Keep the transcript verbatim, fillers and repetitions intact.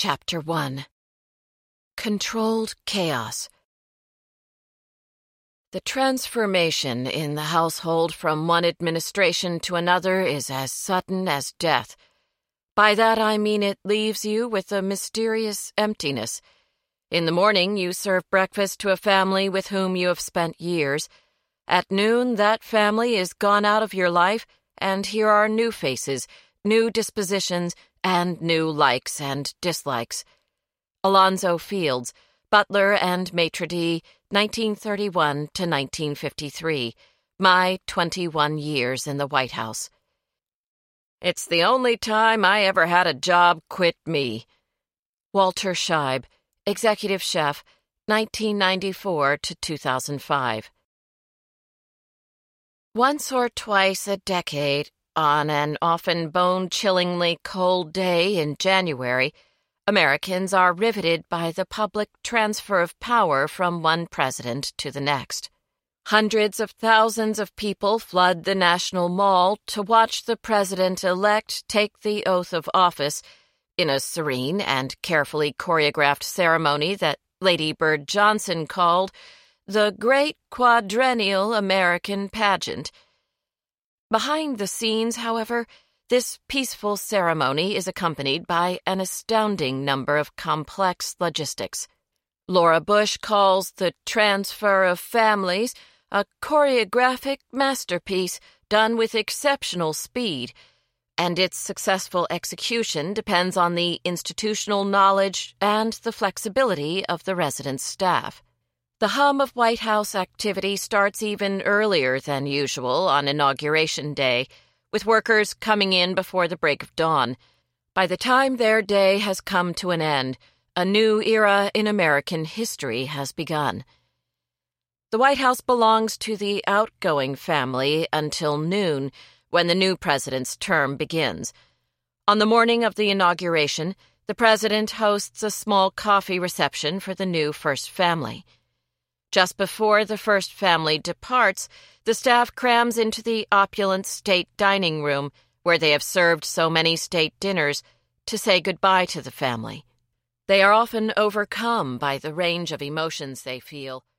Chapter one. Controlled Chaos. The transformation in the household from one administration to another is as sudden as death. By that I mean it leaves you with a mysterious emptiness. In the morning, you serve breakfast to a family with whom you have spent years. At noon, that family is gone out of your life, and here are new faces, new dispositions, and new likes and dislikes. Alonzo Fields, Butler and Maitre d', nineteen thirty-one to nineteen fifty-three, my twenty-one years in the White House. It's the only time I ever had a job quit me. Walter Scheib, Executive Chef, nineteen ninety-four to two thousand five. Once or twice a decade, on an often bone-chillingly cold day in January, Americans are riveted by the public transfer of power from one president to the next. Hundreds of thousands of people flood the National Mall to watch the president-elect take the oath of office in a serene and carefully choreographed ceremony that Lady Bird Johnson called the Great Quadrennial American Pageant. Behind the scenes, however, this peaceful ceremony is accompanied by an astounding number of complex logistics. Laura Bush calls the transfer of families a choreographic masterpiece done with exceptional speed, and its successful execution depends on the institutional knowledge and the flexibility of the resident staff. The hum of White House activity starts even earlier than usual on Inauguration Day, with workers coming in before the break of dawn. By the time their day has come to an end, a new era in American history has begun. The White House belongs to the outgoing family until noon, when the new president's term begins. On the morning of the inauguration, the president hosts a small coffee reception for the new first family. Just before the first family departs, the staff crams into the opulent state dining room, where they have served so many state dinners, to say goodbye to the family. They are often overcome by the range of emotions they feel.